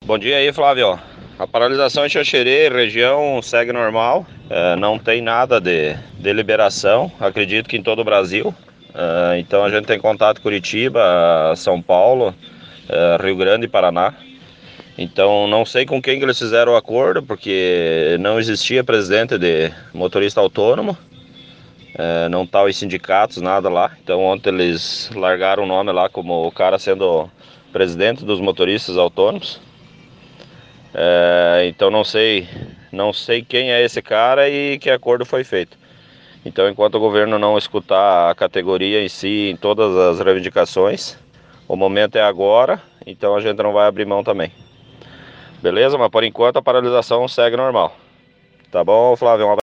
Bom dia aí, Flávio. A paralisação em Xanxerê, região, segue normal. Não tem nada de liberação, acredito que em todo o Brasil. Então a gente tem contato com Curitiba, São Paulo, Rio Grande e Paraná. Então não sei com quem que eles fizeram o acordo, porque não existia presidente de motorista autônomo. Não tá os sindicatos, nada lá. Então ontem eles largaram o nome lá como o cara sendo presidente dos motoristas autônomos. Então não sei quem é esse cara e que acordo foi feito. Então enquanto o governo não escutar a categoria em si, em todas as reivindicações, o momento é agora, então a gente não vai abrir mão também. Beleza? Mas por enquanto a paralisação segue normal. Tá bom, Flávio? Um abraço.